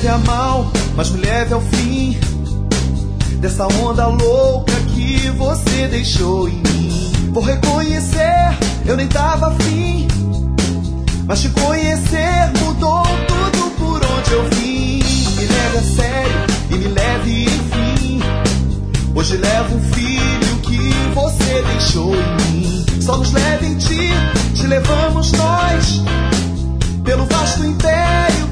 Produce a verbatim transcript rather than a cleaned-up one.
leve a mal, mas me leve ao fim dessa onda louca que você deixou em mim. Vou reconhecer, eu nem tava afim, mas te conhecer mudou tudo por onde eu vim. Me leve a sério e me leve enfim. Hoje levo um filho que você deixou em mim. Só nos leve em ti, te levamos nós pelo vasto império